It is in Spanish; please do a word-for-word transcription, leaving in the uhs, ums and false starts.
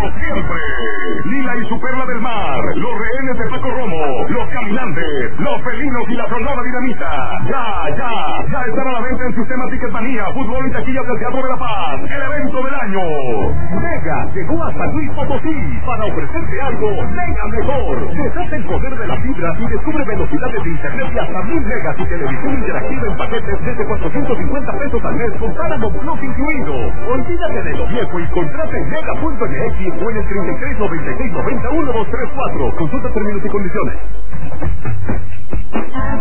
siempre. Lila y su perla del mar, los rehenes de Paco Romo, los caminantes, los felinos y la sonora dinamita. Ya, ya, ya están a la venta en Sistema Ticketmanía, fútbol y taquillas del Teatro de la Paz. El evento del año. Mega llegó a San Luis Potosí para ofrecerte algo mega mejor. Deshace el poder de la fibra y descubre velocidades de internet y hasta mil megas y televisión interactiva en paquetes desde cuatrocientos cincuenta pesos al mes con Paramount Plus incluido. Olvídate de lo viejo y contrata en mega punto m x o en el treinta y tres noventa y seis noventa y uno dos tres cuatro. Consulta términos y condiciones.